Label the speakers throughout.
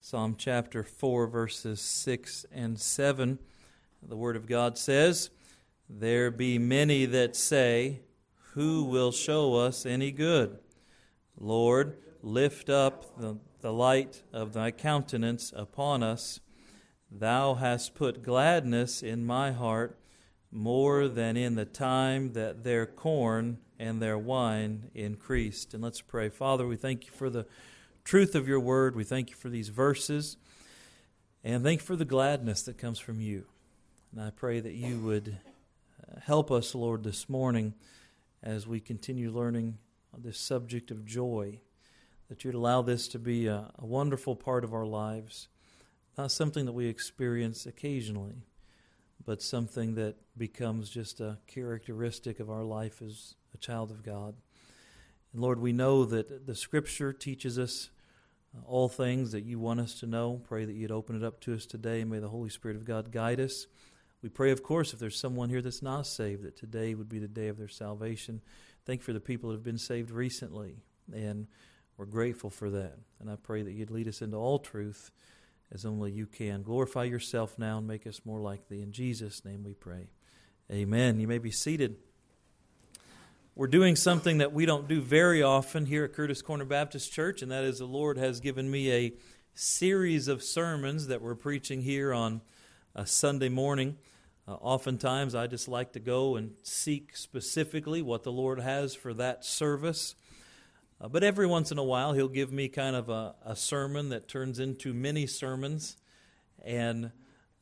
Speaker 1: Psalm chapter 4, verses 6 and 7. The Word of God says, "There be many that say, Who will show us any good? Lord, lift up the light of thy countenance upon us. Thou hast put gladness in my heart, more than in the time that their corn and their wine increased." And let's pray. Father, we thank you for the truth of your word. We thank you for these verses, and thank you for the gladness that comes from you. And I pray that you would help us, Lord, this morning as we continue learning on this subject of joy, that you'd allow this to be a wonderful part of our lives, not something that we experience occasionally, but something that becomes just a characteristic of our life as a child of God. And Lord, we know that the Scripture teaches us all things that you want us to know. Pray that you'd open it up to us today, and may the Holy Spirit of God guide us. We pray, of course, if there's someone here that's not saved, that today would be the day of their salvation. Thank you for the people that have been saved recently, and we're grateful for that. And I pray that you'd lead us into all truth as only you can. Glorify yourself now and make us more like thee. In Jesus' name we pray. Amen. You may be seated. We're doing something that we don't do very often here at Curtis Corner Baptist Church, and that is the Lord has given me a series of sermons that we're preaching here on a Sunday morning. Oftentimes I just like to go and seek specifically what the Lord has for that service. But every once in a while He'll give me kind of a sermon that turns into mini sermons and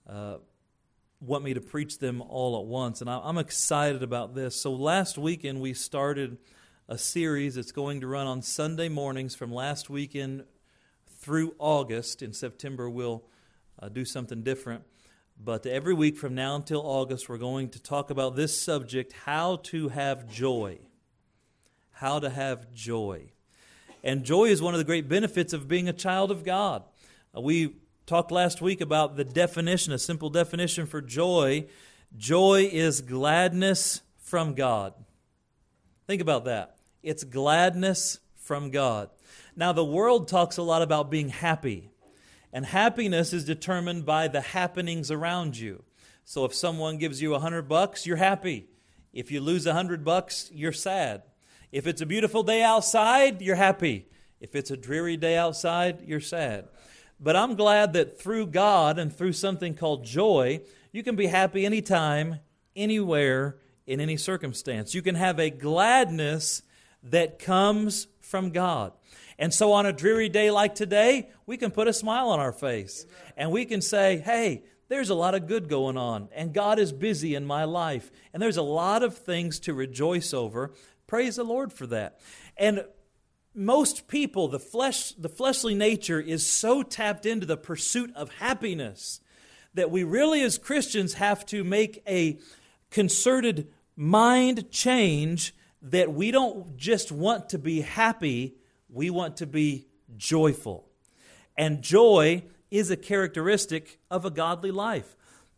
Speaker 1: want me to preach them all at once. And I'm excited about this. So last weekend we started a series that's going to run on Sunday mornings from last weekend through August. In September we'll do something different. But every week from now until August we're going to talk about this subject, how to have joy. How to have joy. And joy is one of the great benefits of being a child of God. We talked last week about the definition, a simple definition for joy. Joy is gladness from God. Think about that. It's gladness from God. Now, the world talks a lot about being happy. And happiness is determined by the happenings around you. So if someone gives you $100, you're happy. If you lose $100, you're sad. If it's a beautiful day outside, you're happy. If it's a dreary day outside, you're sad. But I'm glad that through God and through something called joy, you can be happy anytime, anywhere, in any circumstance. You can have a gladness that comes from God. And so on a dreary day like today, we can put a smile on our face. And we can say, hey, there's a lot of good going on. And God is busy in my life. And there's a lot of things to rejoice over. Praise the Lord for that. And most people, the fleshly nature is so tapped into the pursuit of happiness that we really as Christians have to make a concerted mind change that we don't just want to be happy, we want to be joyful. And joy is a characteristic of a godly life.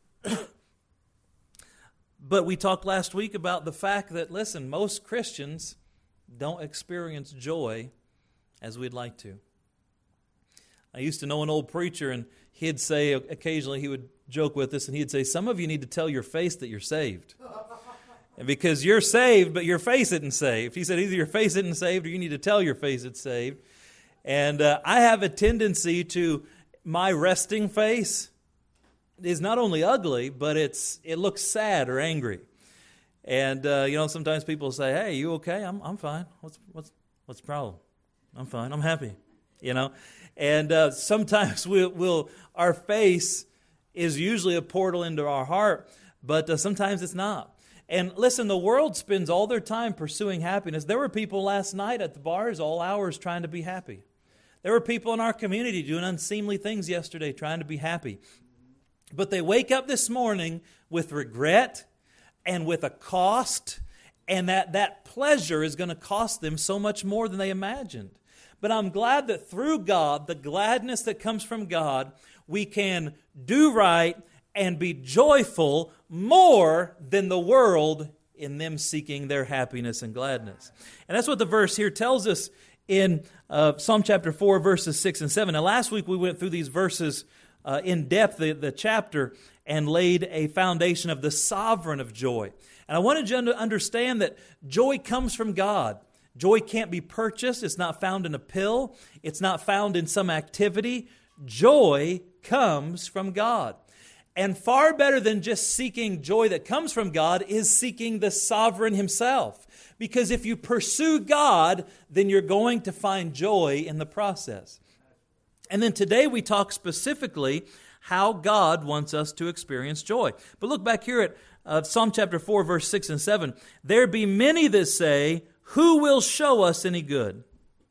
Speaker 1: But we talked last week about the fact that, listen, most Christians don't experience joy as we'd like to. I used to know an old preacher, and he'd say, occasionally he would joke with us, and he'd say, some of you need to tell your face that you're saved. And because you're saved, but your face isn't saved. He said either your face isn't saved or you need to tell your face it's saved. And I have a tendency to, my resting face is not only ugly, but it looks sad or angry. And sometimes people say, "Hey, you okay?" I'm fine. What's the problem? I'm fine. I'm happy. And sometimes our face is usually a portal into our heart, but sometimes it's not. And listen, the world spends all their time pursuing happiness. There were people last night at the bars all hours trying to be happy. There were people in our community doing unseemly things yesterday trying to be happy. But they wake up this morning with regret and with a cost, and that pleasure is going to cost them so much more than they imagined. But I'm glad that through God, the gladness that comes from God, we can do right and be joyful more than the world in them seeking their happiness and gladness. And that's what the verse here tells us in Psalm chapter 4, verses 6 and 7. Now, last week we went through these verses in depth, the chapter, and laid a foundation of the sovereign of joy. And I wanted you to understand that joy comes from God. Joy can't be purchased. It's not found in a pill. It's not found in some activity. Joy comes from God. And far better than just seeking joy that comes from God is seeking the sovereign Himself. Because if you pursue God, then you're going to find joy in the process. And then today we talk specifically how God wants us to experience joy. But look back here at Psalm chapter 4, verse 6 and 7. There be many that say, who will show us any good?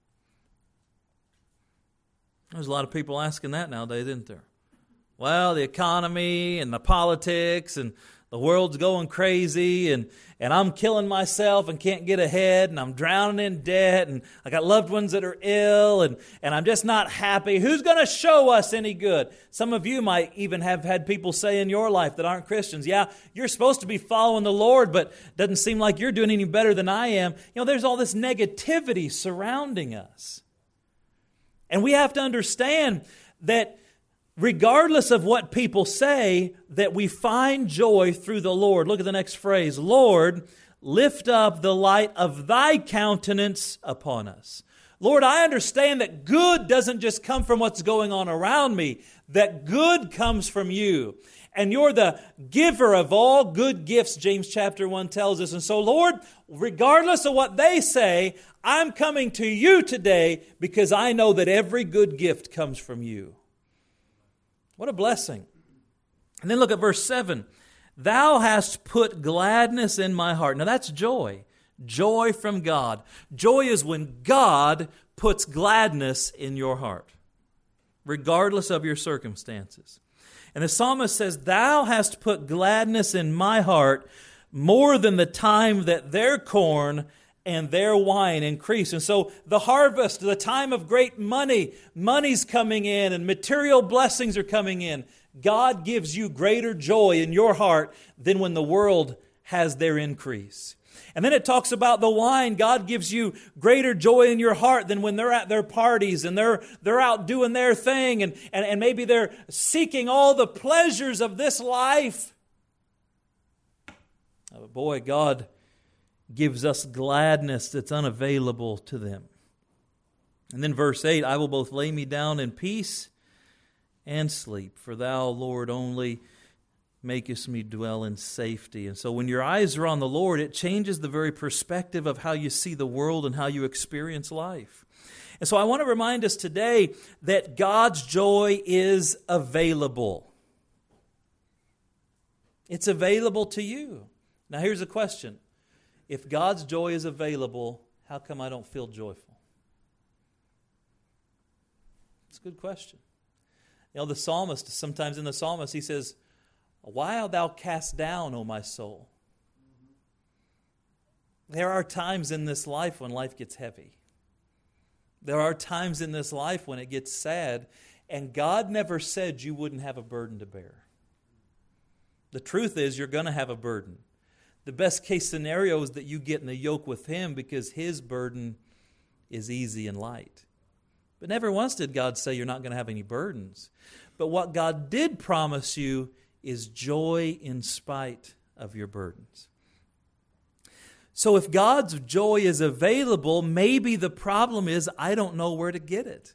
Speaker 1: There's a lot of people asking that nowadays, isn't there? Well, the economy and the politics and the world's going crazy and I'm killing myself and can't get ahead and I'm drowning in debt and I got loved ones that are ill and I'm just not happy. Who's going to show us any good? Some of you might even have had people say in your life that aren't Christians, yeah, you're supposed to be following the Lord, but it doesn't seem like you're doing any better than I am. You know, there's all this negativity surrounding us. And we have to understand that regardless of what people say, that we find joy through the Lord. Look at the next phrase. Lord, lift up the light of Thy countenance upon us. Lord, I understand that good doesn't just come from what's going on around me, that good comes from You. And You're the giver of all good gifts, James chapter 1 tells us. And so, Lord, regardless of what they say, I'm coming to You today because I know that every good gift comes from You. What a blessing. And then look at verse 7. Thou hast put gladness in my heart. Now that's joy. Joy from God. Joy is when God puts gladness in your heart, regardless of your circumstances. And the psalmist says, Thou hast put gladness in my heart more than the time that their corn and their wine increase. And so the harvest, the time of great money's coming in and material blessings are coming in. God gives you greater joy in your heart than when the world has their increase. And then it talks about the wine. God gives you greater joy in your heart than when they're at their parties and they're out doing their thing and maybe they're seeking all the pleasures of this life. Oh, boy, God gives us gladness that's unavailable to them. And then verse 8, I will both lay me down in peace and sleep, for Thou, Lord, only makest me dwell in safety. And so when your eyes are on the Lord, it changes the very perspective of how you see the world and how you experience life. And so I want to remind us today that God's joy is available. It's available to you. Now here's a question. If God's joy is available, how come I don't feel joyful? It's a good question. You know, the psalmist, sometimes in the psalmist, he says, why art thou cast down, O my soul? There are times in this life when life gets heavy. There are times in this life when it gets sad, and God never said you wouldn't have a burden to bear. The truth is, you're going to have a burden. The best case scenario is that you get in the yoke with Him because His burden is easy and light. But never once did God say you're not going to have any burdens. But what God did promise you is joy in spite of your burdens. So if God's joy is available, maybe the problem is I don't know where to get it.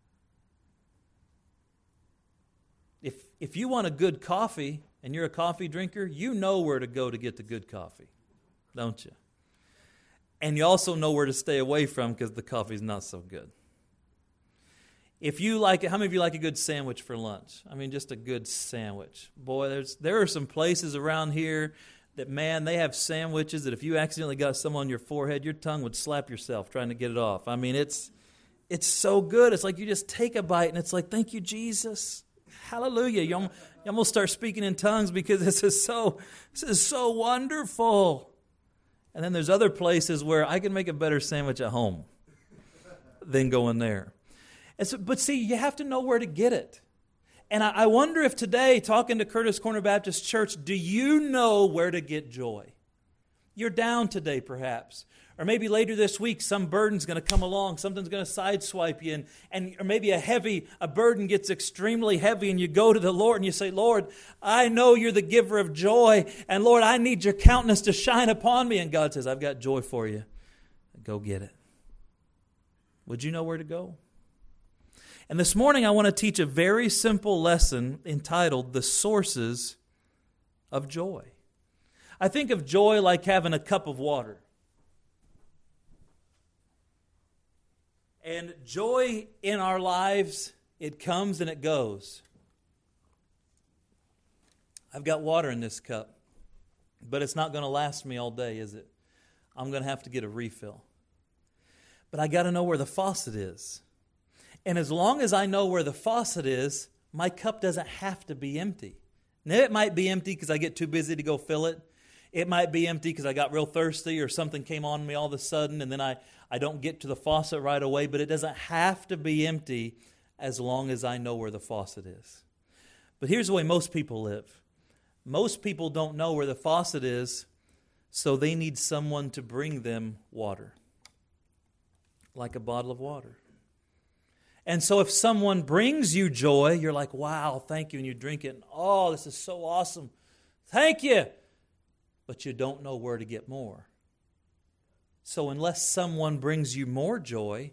Speaker 1: If you want a good coffee, and you're a coffee drinker, you know where to go to get the good coffee, don't you? And you also know where to stay away from because the coffee's not so good. If you like it, how many of you like a good sandwich for lunch? I mean, just a good sandwich. Boy, there are some places around here that, man, they have sandwiches that if you accidentally got some on your forehead, your tongue would slap yourself trying to get it off. I mean, it's so good. It's like you just take a bite and it's like, thank you, Jesus. Hallelujah. You almost start speaking in tongues because this is so wonderful. And then there's other places where I can make a better sandwich at home than going there. And so, but see, you have to know where to get it. And I wonder if today, talking to Curtis Corner Baptist Church, do you know where to get joy? you're down today perhaps. Or maybe later this week, some burden's going to come along. Something's going to sideswipe you. Or maybe a burden gets extremely heavy and you go to the Lord and you say, Lord, I know you're the giver of joy. And Lord, I need your countenance to shine upon me. And God says, I've got joy for you. Go get it. Would you know where to go? And this morning I want to teach a very simple lesson entitled The Sources of Joy. I think of joy like having a cup of water. And joy in our lives, it comes and it goes. I've got water in this cup, but it's not going to last me all day, is it? I'm going to have to get a refill. But I got to know where the faucet is. And as long as I know where the faucet is, my cup doesn't have to be empty. Now, it might be empty because I get too busy to go fill it. It might be empty because I got real thirsty or something came on me all of a sudden and then I don't get to the faucet right away. But it doesn't have to be empty as long as I know where the faucet is. But here's the way most people live. Most people don't know where the faucet is, so they need someone to bring them water. Like a bottle of water. And so if someone brings you joy, you're like, wow, thank you. And you drink it. And, oh, this is so awesome. Thank you. But you don't know where to get more. So unless someone brings you more joy,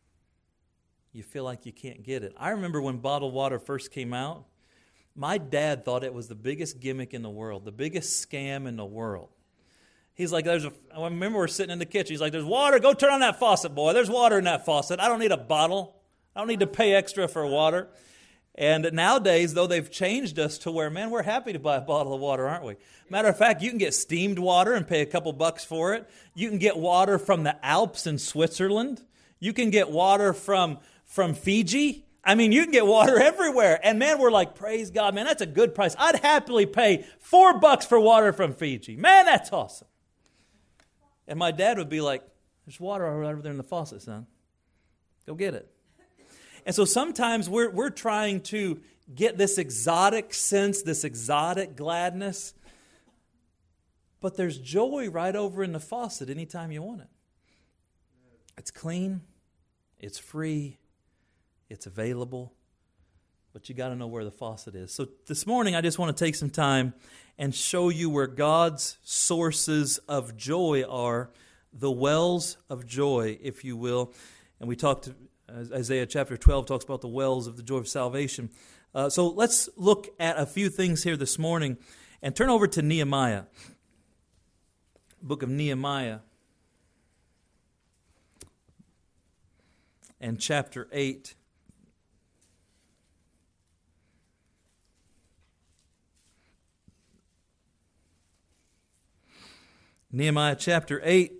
Speaker 1: you feel like you can't get it. I remember when bottled water first came out, my dad thought it was the biggest gimmick in the world, the biggest scam in the world. He's like, I remember we're sitting in the kitchen. He's like, there's water. Go turn on that faucet, boy. There's water in that faucet. I don't need a bottle. I don't need to pay extra for water. And nowadays, though, they've changed us to where, man, we're happy to buy a bottle of water, aren't we? Matter of fact, you can get steamed water and pay a couple bucks for it. You can get water from the Alps in Switzerland. You can get water from Fiji. I mean, you can get water everywhere. And man, we're like, praise God, man, that's a good price. I'd happily pay $4 for water from Fiji. Man, that's awesome. And my dad would be like, there's water over there in the faucet, son. Go get it. And so sometimes we're trying to get this exotic sense, this exotic gladness. But there's joy right over in the faucet anytime you want it. It's clean. It's free. It's available. But you got to know where the faucet is. So this morning I just want to take some time and show you where God's sources of joy are, the wells of joy, if you will. And we talked, Isaiah chapter 12 talks about the wells of the joy of salvation. So let's look at a few things here this morning and turn over to Nehemiah. Book of Nehemiah and chapter 8. Nehemiah chapter 8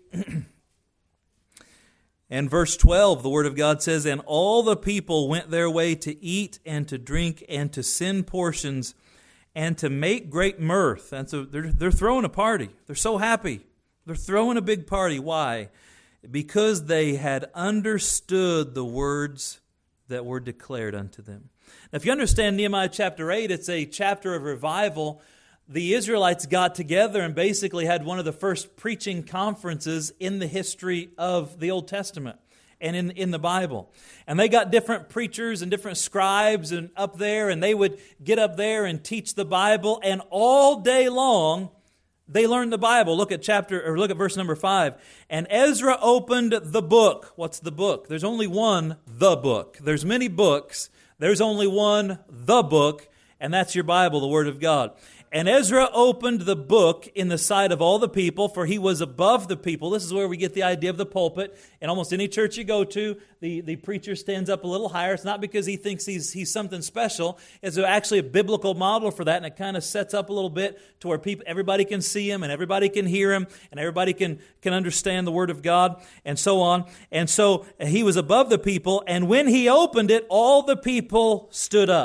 Speaker 1: and verse 12, the Word of God says, and all the people went their way to eat and to drink and to send portions and to make great mirth. And so they're throwing a party. They're so happy. They're throwing a big party. Why? Because they had understood the words that were declared unto them. Now, if you understand Nehemiah chapter 8, it's a chapter of revival. The Israelites got together and basically had one of the first preaching conferences in the history of the Old Testament and in the Bible. And they got different preachers and different scribes and up there, and they would get up there and teach the Bible, and all day long they learned the Bible. Look at verse number 5. And Ezra opened the book. What's the book? There's only one, the book. There's many books. There's only one, the book, and that's your Bible, the Word of God. And Ezra opened the book in the sight of all the people, for he was above the people. This is where we get the idea of the pulpit. In almost any church you go to, the preacher stands up a little higher. It's not because he thinks he's something special. It's actually a biblical model for that, and it kind of sets up a little bit to where everybody can see him, and everybody can hear him, and everybody can understand the Word of God, and so on. And so he was above the people, and when he opened it, all the people stood up.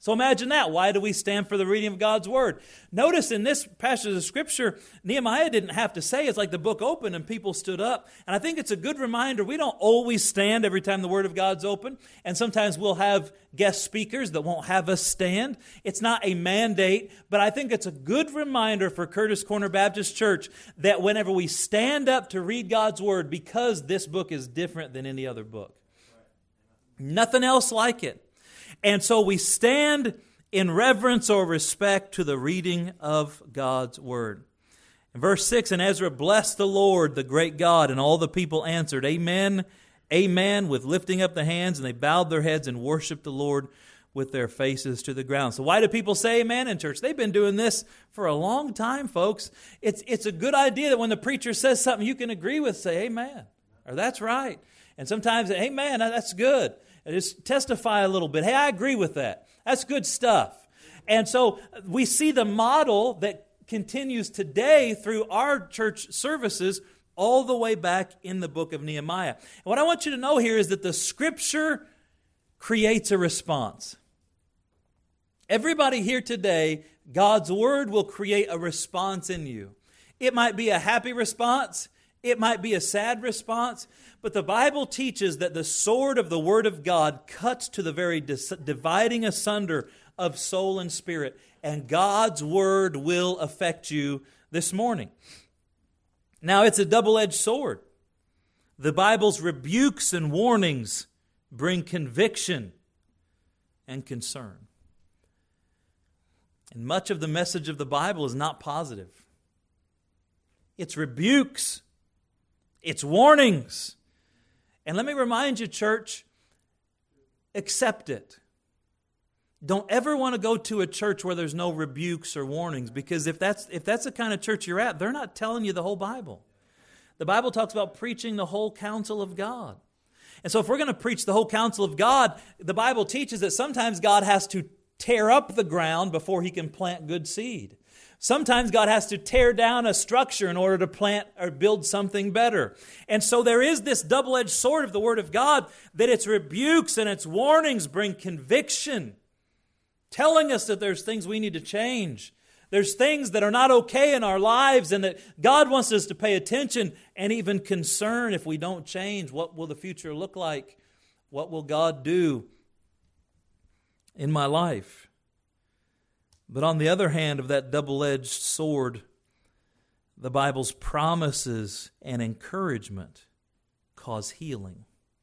Speaker 1: So imagine that. Why do we stand for the reading of God's Word? Notice in this passage of Scripture, Nehemiah didn't have to say. It's like the book opened and people stood up. And I think it's a good reminder. We don't always stand every time the Word of God's open. And sometimes we'll have guest speakers that won't have us stand. It's not a mandate, but I think it's a good reminder for Curtis Corner Baptist Church that whenever we stand up to read God's Word, because this book is different than any other book. Nothing else like it. And so we stand in reverence or respect to the reading of God's Word. In verse 6, and Ezra blessed the Lord, the great God, and all the people answered, Amen, Amen, with lifting up the hands, and they bowed their heads and worshiped the Lord with their faces to the ground. So why do people say amen in church? They've been doing this for a long time, folks. It's a good idea that when the preacher says something you can agree with, say amen, or that's right. And sometimes, amen, that's good. Just testify a little bit. Hey, I agree with that. That's good stuff. And so we see the model that continues today through our church services all the way back in the book of Nehemiah. And what I want you to know here is that the Scripture creates a response. Everybody here today, God's Word will create a response in you. It might be a happy response. It might be a sad response, but the Bible teaches that the sword of the Word of God cuts to the very dividing asunder of soul and spirit, and God's Word will affect you this morning. Now, it's a double-edged sword. The Bible's rebukes and warnings bring conviction and concern. And much of the message of the Bible is not positive. It's rebukes. It's warnings. And let me remind you, church, accept it. Don't ever want to go to a church where there's no rebukes or warnings, because if that's the kind of church you're at, they're not telling you the whole Bible. The Bible talks about preaching the whole counsel of God. And so if we're going to preach the whole counsel of God, the Bible teaches that sometimes God has to tear up the ground before He can plant good seed. Sometimes God has to tear down a structure in order to plant or build something better. And so there is this double-edged sword of the Word of God, that its rebukes and its warnings bring conviction, telling us that there's things we need to change. There's things that are not okay in our lives, and that God wants us to pay attention and even concern. If we don't change, what will the future look like? What will God do in my life? But on the other hand of that double-edged sword, the Bible's promises and encouragement cause healing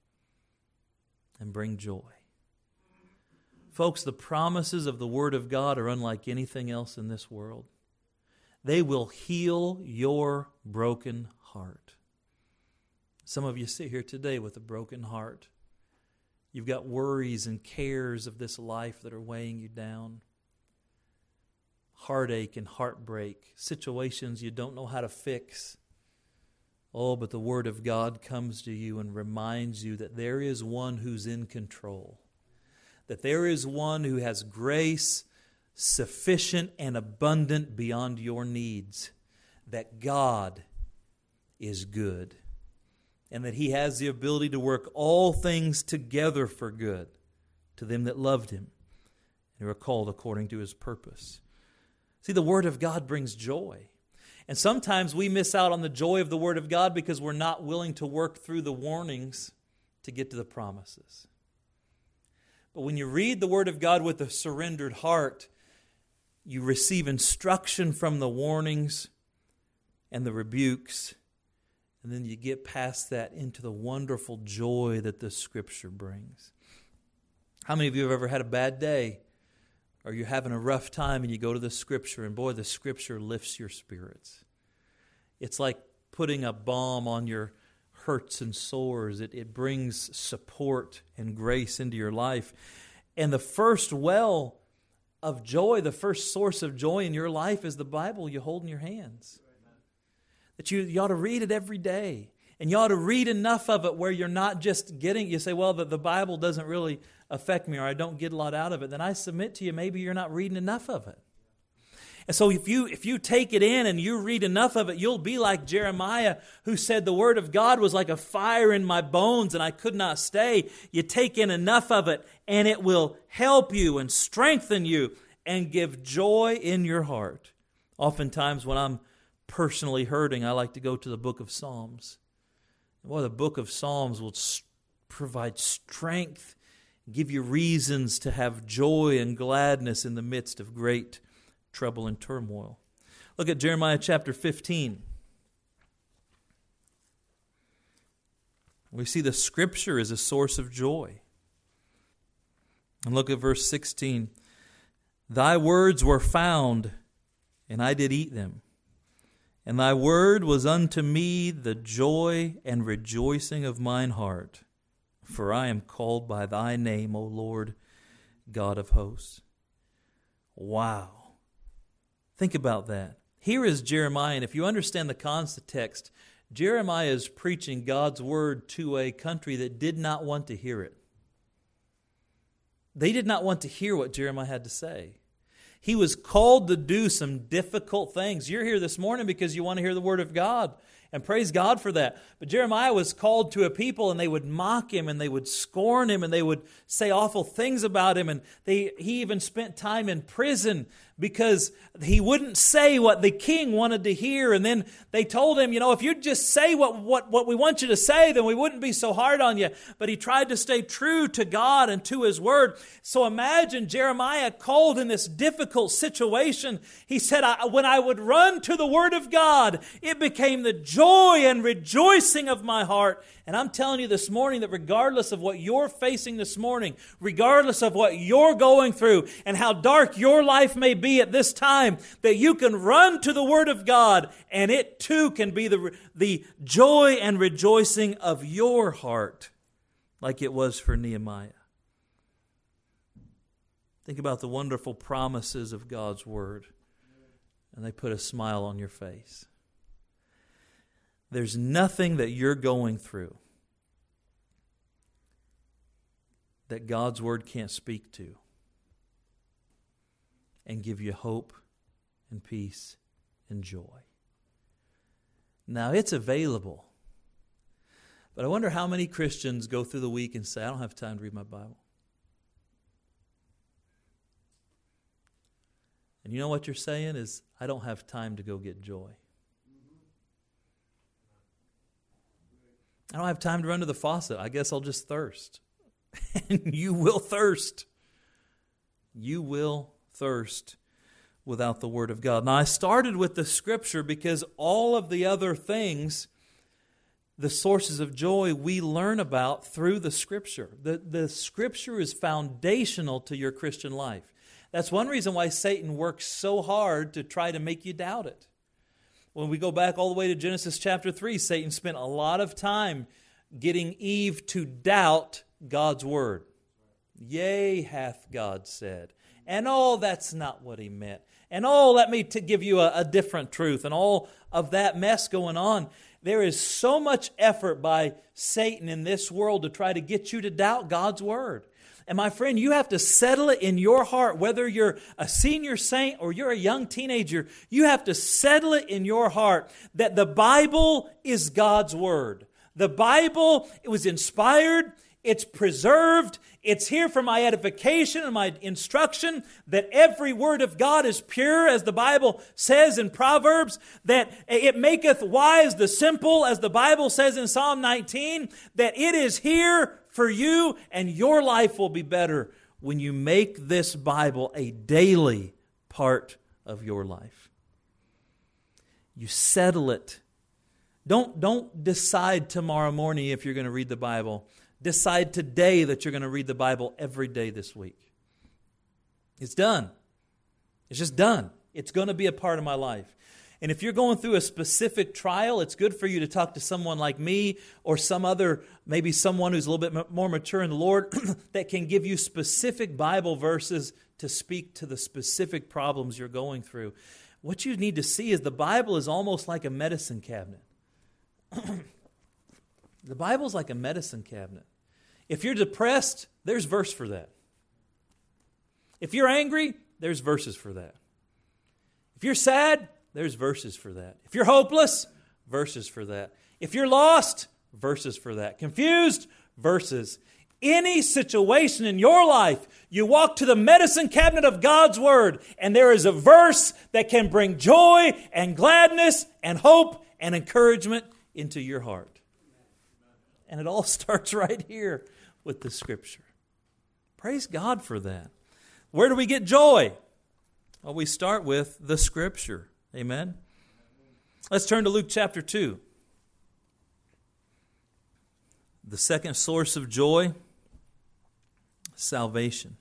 Speaker 1: and bring joy. Folks, the promises of the Word of God are unlike anything else in this world. They will heal your broken heart. Some of you sit here today with a broken heart. You've got worries and cares of this life that are weighing you down. Heartache and heartbreak, situations you don't know how to fix. Oh, but the Word of God comes to you and reminds you that there is one who's in control. That there is one who has grace sufficient and abundant beyond your needs. That God is good. And that He has the ability to work all things together for good to them that loved Him and are called according to His purpose. See, the Word of God brings joy. And sometimes we miss out on the joy of the Word of God because we're not willing to work through the warnings to get to the promises. But when you read the Word of God with a surrendered heart, you receive instruction from the warnings and the rebukes, and then you get past that into the wonderful joy that the Scripture brings. How many of you have ever had a bad day? Or you're having a rough time and you go to the Scripture, and boy, the Scripture lifts your spirits. It's like putting a balm on your hurts and sores. It brings support and grace into your life. And the first well of joy, the first source of joy in your life is the Bible you hold in your hands. That you ought to read it every day. And you ought to read enough of it where you're not just getting, you say, well, the Bible doesn't really affect me, or I don't get a lot out of it. Then I submit to you, maybe you're not reading enough of it. And so if you take it in and you read enough of it, you'll be like Jeremiah, who said the Word of God was like a fire in my bones and I could not stay. You take in enough of it and it will help you and strengthen you and give joy in your heart. Oftentimes when I'm personally hurting, I like to go to the book of Psalms. Boy, the book of Psalms will provide strength, give you reasons to have joy and gladness in the midst of great trouble and turmoil. Look at Jeremiah chapter 15. We see the Scripture is a source of joy. And look at verse 16. Thy words were found, and I did eat them. And thy word was unto me the joy and rejoicing of mine heart. For I am called by thy name, O Lord, God of hosts. Wow. Think about that. Here is Jeremiah, and if you understand the context, Jeremiah is preaching God's word to a country that did not want to hear it. They did not want to hear what Jeremiah had to say. He was called to do some difficult things. You're here this morning because you want to hear the word of God. And praise God for that. But Jeremiah was called to a people and they would mock him and they would scorn him and they would say awful things about him. And he even spent time in prison because he wouldn't say what the king wanted to hear. And then they told him, if you'd just say what we want you to say, then we wouldn't be so hard on you. But he tried to stay true to God and to His Word. So imagine Jeremiah called in this difficult situation. He said, when I would run to the Word of God, it became the joy and rejoicing of my heart. And I'm telling you this morning that regardless of what you're facing this morning, regardless of what you're going through and how dark your life may be at this time, that you can run to the Word of God and it too can be the joy and rejoicing of your heart like it was for Nehemiah. Think about the wonderful promises of God's Word and they put a smile on your face. There's nothing that you're going through that God's Word can't speak to and give you hope and peace and joy. Now, it's available. But I wonder how many Christians go through the week and say, I don't have time to read my Bible. And you know what you're saying is, I don't have time to go get joy. I don't have time to run to the faucet. I guess I'll just thirst. And you will thirst. You will thirst without the Word of God. Now, I started with the Scripture because all of the other things, the sources of joy, we learn about through the Scripture. The Scripture is foundational to your Christian life. That's one reason why Satan works so hard to try to make you doubt it. When we go back all the way to Genesis chapter 3, Satan spent a lot of time getting Eve to doubt God's Word. Yea, hath God said. And that's not what He meant. And let me to give you a different truth. And all of that mess going on. There is so much effort by Satan in this world to try to get you to doubt God's Word. And my friend, you have to settle it in your heart, whether you're a senior saint or you're a young teenager, you have to settle it in your heart that the Bible is God's Word. The Bible, it was inspired, it's preserved, it's here for my edification and my instruction, that every word of God is pure, as the Bible says in Proverbs, that it maketh wise the simple, as the Bible says in Psalm 19, that it is here for you, and your life will be better when you make this Bible a daily part of your life. You settle it. Don't decide tomorrow morning if you're going to read the Bible. Decide today that you're going to read the Bible every day this week. It's done. It's just done. It's going to be a part of my life. And if you're going through a specific trial, it's good for you to talk to someone like me or some other, maybe someone who's a little bit more mature in the Lord that can give you specific Bible verses to speak to the specific problems you're going through. What you need to see is the Bible is almost like a medicine cabinet. The Bible's like a medicine cabinet. If you're depressed, there's verse for that. If you're angry, there's verses for that. If you're sad, there's verses for that. If you're hopeless, verses for that. If you're lost, verses for that. Confused, verses. Any situation in your life, you walk to the medicine cabinet of God's Word, and there is a verse that can bring joy and gladness and hope and encouragement into your heart. And it all starts right here with the Scripture. Praise God for that. Where do we get joy? Well, we start with the Scripture. Amen? Let's turn to Luke chapter 2. The second source of joy, salvation.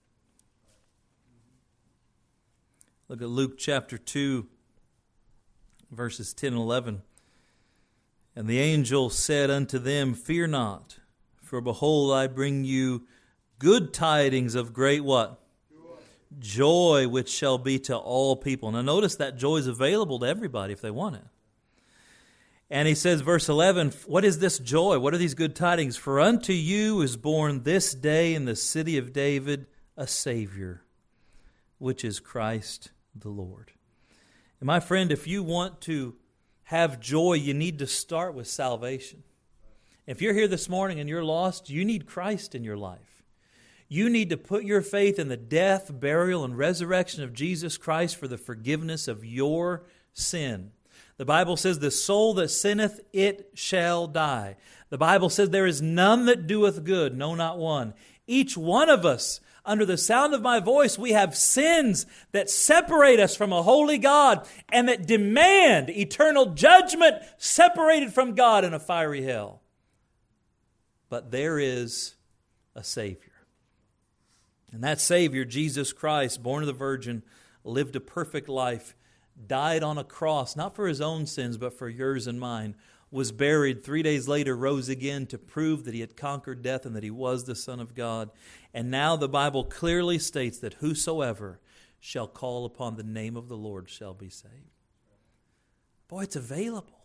Speaker 1: Look at Luke chapter 2, verses 10 and 11. And the angel said unto them, Fear not, for behold, I bring you good tidings of great what? Joy, which shall be to all people. Now notice that joy is available to everybody if they want it. And he says, verse 11, what is this joy? What are these good tidings? For unto you is born this day in the city of David a Savior, which is Christ the Lord. And my friend, if you want to have joy, you need to start with salvation. If you're here this morning and you're lost, you need Christ in your life. You need to put your faith in the death, burial, and resurrection of Jesus Christ for the forgiveness of your sin. The Bible says, the soul that sinneth, it shall die. The Bible says, there is none that doeth good, no, not one. Each one of us, under the sound of my voice, we have sins that separate us from a holy God and that demand eternal judgment separated from God in a fiery hell. But there is a Savior. And that Savior, Jesus Christ, born of the Virgin, lived a perfect life, died on a cross, not for His own sins, but for yours and mine, was buried, 3 days later rose again to prove that He had conquered death and that He was the Son of God. And now the Bible clearly states that whosoever shall call upon the name of the Lord shall be saved. Boy, it's available.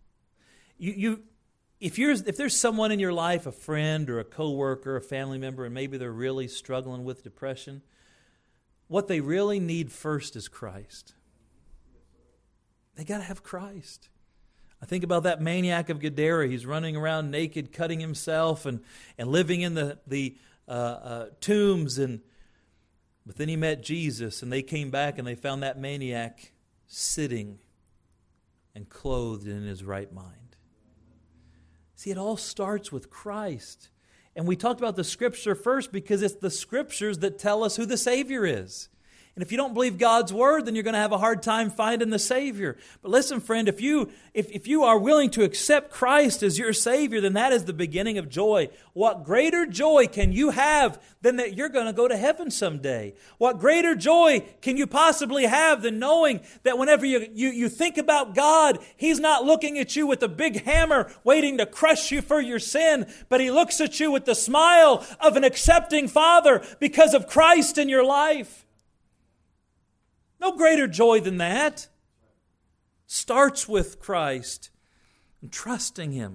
Speaker 1: If there's someone in your life, a friend or a coworker, a family member, and maybe they're really struggling with depression, what they really need first is Christ. They got to have Christ. I think about that maniac of Gadara. He's running around naked, cutting himself, and living in the tombs. But then he met Jesus, and they came back, and they found that maniac sitting and clothed in his right mind. See, it all starts with Christ. And we talked about the Scripture first because it's the Scriptures that tell us who the Savior is. And if you don't believe God's Word, then you're going to have a hard time finding the Savior. But listen, friend, if you are willing to accept Christ as your Savior, then that is the beginning of joy. What greater joy can you have than that you're going to go to heaven someday? What greater joy can you possibly have than knowing that whenever you think about God, He's not looking at you with a big hammer waiting to crush you for your sin, but He looks at you with the smile of an accepting Father because of Christ in your life. No greater joy than that. Starts with Christ and trusting Him.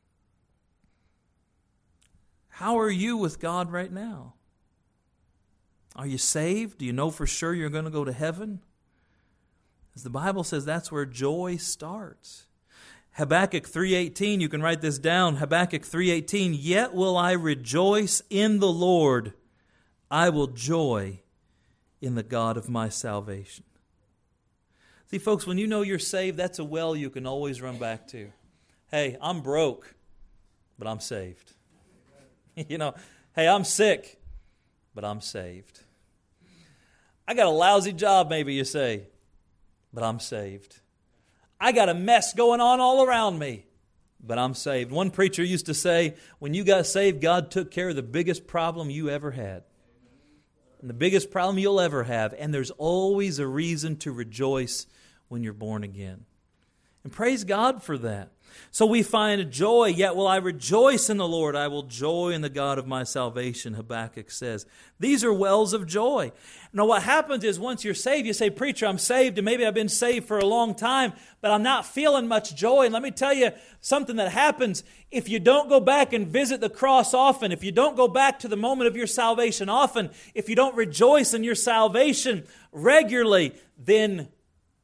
Speaker 1: How are you with God right now? Are you saved? Do you know for sure you're going to go to heaven? As the Bible says, that's where joy starts. Habakkuk 3:18, you can write this down. Habakkuk 3:18, yet will I rejoice in the Lord. I will joy in the God of my salvation. See, folks, when you know you're saved, that's a well you can always run back to. Hey, I'm broke, but I'm saved. Hey, I'm sick, but I'm saved. I got a lousy job, maybe you say, but I'm saved. I got a mess going on all around me, but I'm saved. One preacher used to say, when you got saved, God took care of the biggest problem you ever had. And the biggest problem you'll ever have. And there's always a reason to rejoice when you're born again. And praise God for that. So we find joy, yet will I rejoice in the Lord. I will joy in the God of my salvation, Habakkuk says. These are wells of joy. Now what happens is once you're saved, you say, preacher, I'm saved, and maybe I've been saved for a long time, but I'm not feeling much joy. And let me tell you something that happens. If you don't go back and visit the cross often, if you don't go back to the moment of your salvation often, if you don't rejoice in your salvation regularly, then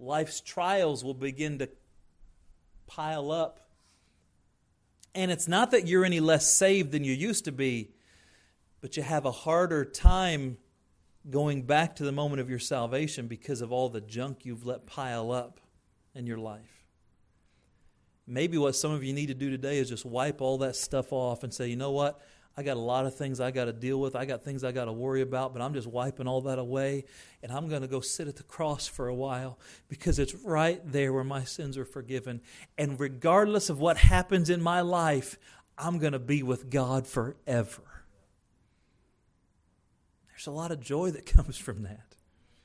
Speaker 1: life's trials will begin to pile up. And it's not that you're any less saved than you used to be, but you have a harder time going back to the moment of your salvation because of all the junk you've let pile up in your life. Maybe what some of you need to do today is just wipe all that stuff off and say, you know what? I got a lot of things I got to deal with. I got things I got to worry about, but I'm just wiping all that away, and I'm going to go sit at the cross for a while because it's right there where my sins are forgiven. And regardless of what happens in my life, I'm going to be with God forever. There's a lot of joy that comes from that.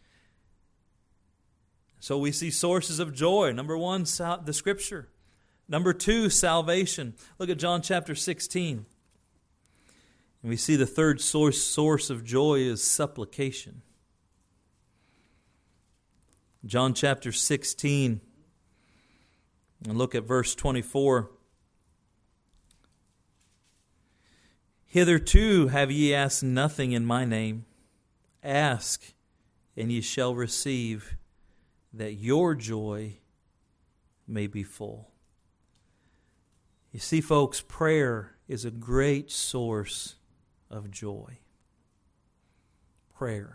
Speaker 1: So we see sources of joy. Number one, the Scripture. Number two, salvation. Look at John chapter 16. And we see the third source of joy is supplication. John chapter 16, and look at verse 24. Hitherto have ye asked nothing in my name. Ask, and ye shall receive, that your joy may be full. You see, folks, prayer is a great source of joy. Prayer.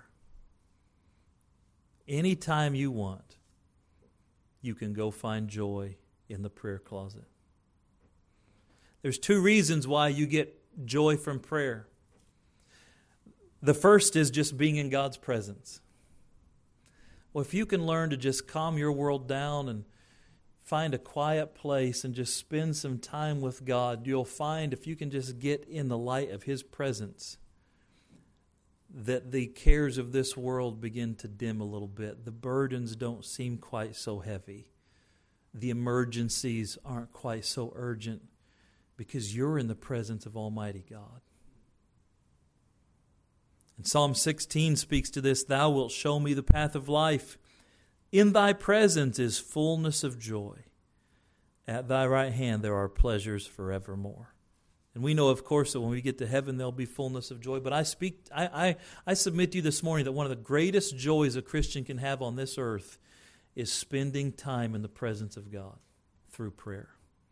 Speaker 1: Anytime you want, you can go find joy in the prayer closet. There's two reasons why you get joy from prayer. The first is just being in God's presence. Well, if you can learn to just calm your world down and find a quiet place and just spend some time with God, you'll find if you can just get in the light of His presence, that the cares of this world begin to dim a little bit. The burdens don't seem quite so heavy. The emergencies aren't quite so urgent because you're in the presence of Almighty God. And Psalm 16 speaks to this. Thou wilt show me the path of life. In thy presence is fullness of joy. At thy right hand there are pleasures forevermore. And we know, of course, that when we get to heaven there'll be fullness of joy. But I submit to you this morning that one of the greatest joys a Christian can have on this earth is spending time in the presence of God through prayer.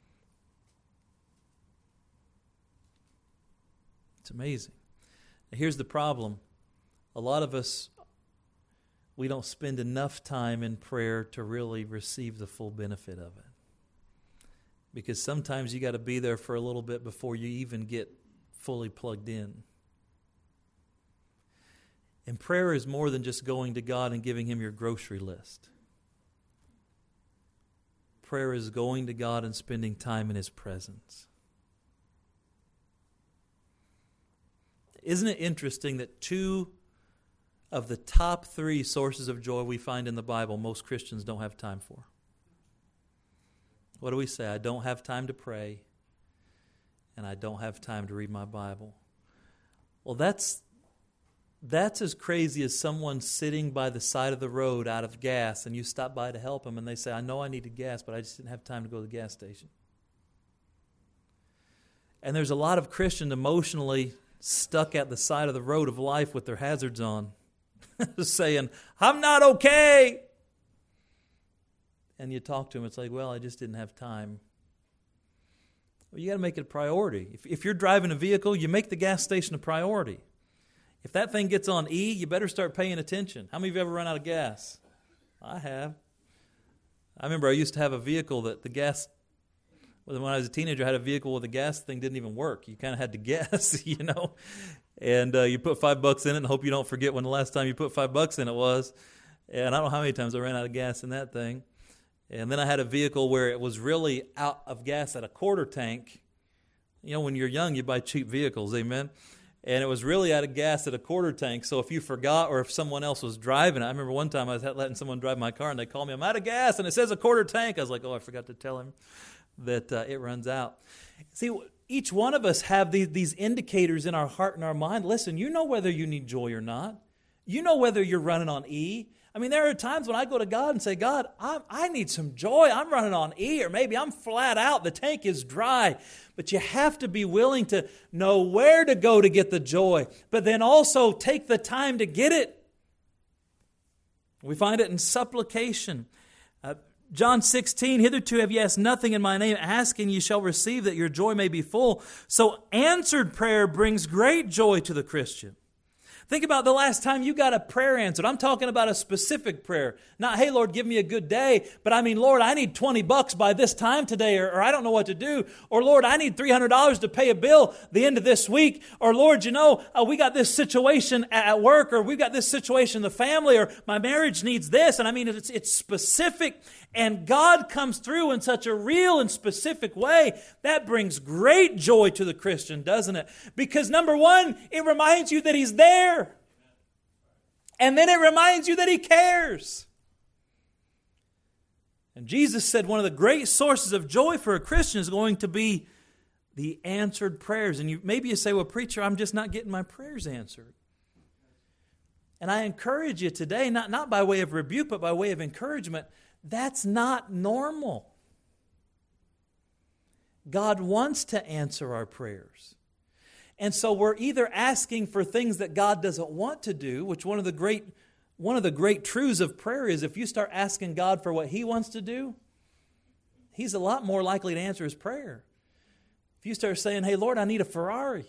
Speaker 1: It's amazing. Now, here's the problem. A lot of us, we don't spend enough time in prayer to really receive the full benefit of it. Because sometimes you got to be there for a little bit before you even get fully plugged in. And prayer is more than just going to God and giving Him your grocery list. Prayer is going to God and spending time in His presence. Isn't it interesting that two of the top three sources of joy we find in the Bible, most Christians don't have time for? What do we say? I don't have time to pray, and I don't have time to read my Bible. Well, that's as crazy as someone sitting by the side of the road out of gas, and you stop by to help them, and they say, I know I needed gas, but I just didn't have time to go to the gas station. And there's a lot of Christians emotionally stuck at the side of the road of life with their hazards on, saying, I'm not okay. And you talk to them, it's like, well, I just didn't have time. Well, you got to make it a priority. If you're driving a vehicle, you make the gas station a priority. If that thing gets on E, you better start paying attention. How many of you ever run out of gas? I have. I remember I used to have a vehicle that the gas, when I was a teenager, I had a vehicle where the gas thing didn't even work. You kind of had to guess, you know. And you put $5 in it and hope you don't forget when the last time you put $5 in it was. And I don't know how many times I ran out of gas in that thing. And then I had a vehicle where it was really out of gas at a quarter tank. You know, when you're young, you buy cheap vehicles, amen? And it was really out of gas at a quarter tank. So if you forgot or if someone else was driving, I remember one time I was letting someone drive my car and they called me, I'm out of gas, and it says a quarter tank. I was like, oh, I forgot to tell him that it runs out. See, each one of us have these indicators in our heart and our mind. Listen, you know whether you need joy or not. You know whether you're running on E. I mean, there are times when I go to God and say, God, I need some joy. I'm running on E, or maybe I'm flat out. The tank is dry. But you have to be willing to know where to go to get the joy, but then also take the time to get it. We find it in supplication. John 16, hitherto have ye asked nothing in my name. Ask and ye shall receive, that your joy may be full. So answered prayer brings great joy to the Christian. Think about the last time you got a prayer answered. I'm talking about a specific prayer. Not, hey, Lord, give me a good day. But I mean, Lord, I need $20 by this time today, or I don't know what to do. Or, Lord, I need $300 to pay a bill the end of this week. Or, Lord, we got this situation at work, or we've got this situation in the family, or my marriage needs this. And I mean, it's specific. And God comes through in such a real and specific way. That brings great joy to the Christian, doesn't it? Because number one, it reminds you that He's there. And then it reminds you that He cares. And Jesus said one of the great sources of joy for a Christian is going to be the answered prayers. And maybe you say, well, preacher, I'm just not getting my prayers answered. And I encourage you today, not by way of rebuke, but by way of encouragement, that's not normal. God wants to answer our prayers. And so we're either asking for things that God doesn't want to do, which one of the great truths of prayer is if you start asking God for what He wants to do, He's a lot more likely to answer His prayer. If you start saying, hey, Lord, I need a Ferrari,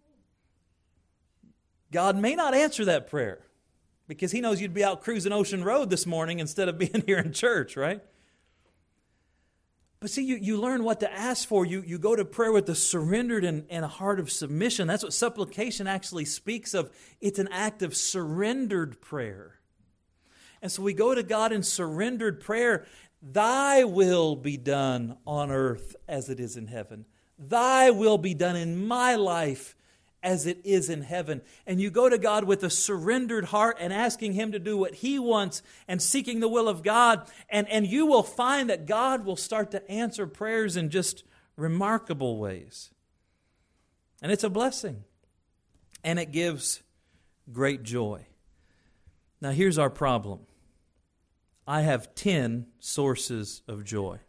Speaker 1: God may not answer that prayer. Because He knows you'd be out cruising Ocean Road this morning instead of being here in church, right? But see, you learn what to ask for. You go to prayer with a surrendered and a heart of submission. That's what supplication actually speaks of. It's an act of surrendered prayer. And so we go to God in surrendered prayer. Thy will be done on earth as it is in heaven. Thy will be done in my life as it is in heaven. And you go to God with a surrendered heart and asking Him to do what He wants and seeking the will of God. And you will find that God will start to answer prayers in just remarkable ways. And it's a blessing. And it gives great joy. Now here's our problem. I have 10 sources of joy.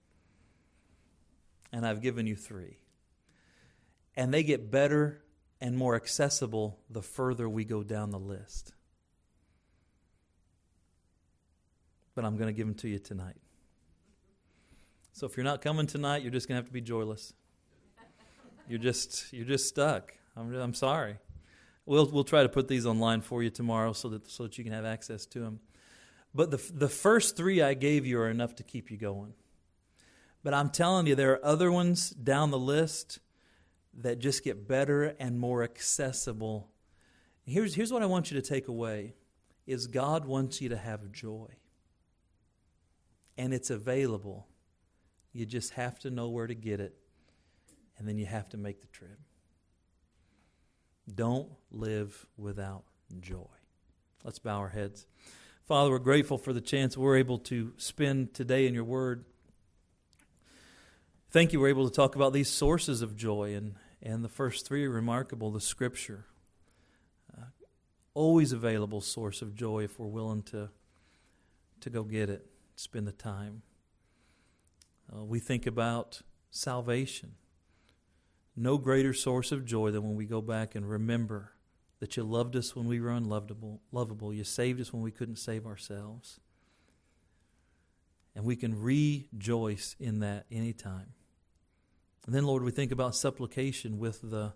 Speaker 1: And I've given you 3. And they get better and more accessible the further we go down the list. But I'm going to give them to you tonight. So if you're not coming tonight, you're just going to have to be joyless. You're just stuck. I'm sorry. We'll try to put these online for you tomorrow so that you can have access to them. But the first 3 I gave you are enough to keep you going. But I'm telling you, there are other ones down the list that just get better and more accessible. Here's what I want you to take away, is God wants you to have joy. And it's available. You just have to know where to get it. And then you have to make the trip. Don't live without joy. Let's bow our heads. Father, we're grateful for the chance we're able to spend today in your word. Thank you we're able to talk about these sources of joy, and the first 3 are remarkable. The Scripture, always available source of joy if we're willing to go get it, spend the time. We think about salvation. No greater source of joy than when we go back and remember that you loved us when we were unlovable. You saved us when we couldn't save ourselves. And we can rejoice in that anytime. And then, Lord, we think about supplication with the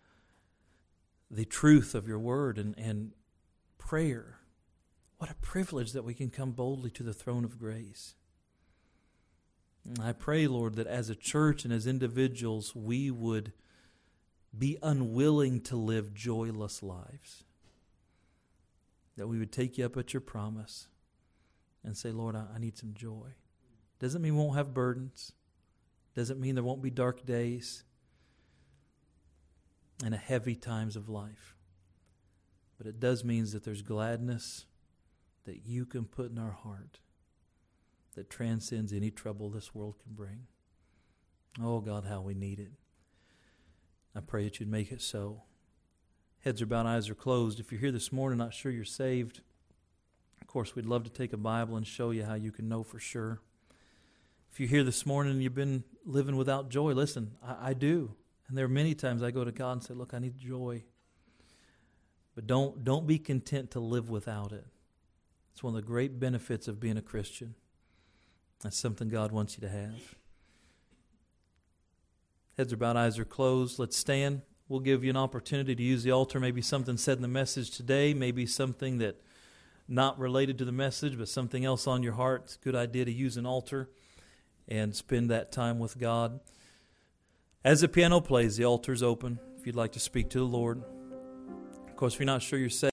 Speaker 1: truth of your word and prayer. What a privilege that we can come boldly to the throne of grace. And I pray, Lord, that as a church and as individuals, we would be unwilling to live joyless lives. That we would take you up at your promise and say, Lord, I need some joy. Doesn't mean we won't have burdens. Doesn't mean there won't be dark days and heavy times of life. But it does mean that there's gladness that you can put in our heart that transcends any trouble this world can bring. Oh, God, how we need it. I pray that you'd make it so. Heads are bowed, eyes are closed. If you're here this morning not sure you're saved, of course, we'd love to take a Bible and show you how you can know for sure. If you're here this morning and you've been living without joy, listen, I do. And there are many times I go to God and say, look, I need joy. But don't be content to live without it. It's one of the great benefits of being a Christian. That's something God wants you to have. Heads are bowed, eyes are closed. Let's stand. We'll give you an opportunity to use the altar. Maybe something said in the message today, maybe something that not related to the message, but something else on your heart. It's a good idea to use an altar and spend that time with God. As the piano plays, the altar's open if you'd like to speak to the Lord. Of course, if you're not sure you're saved,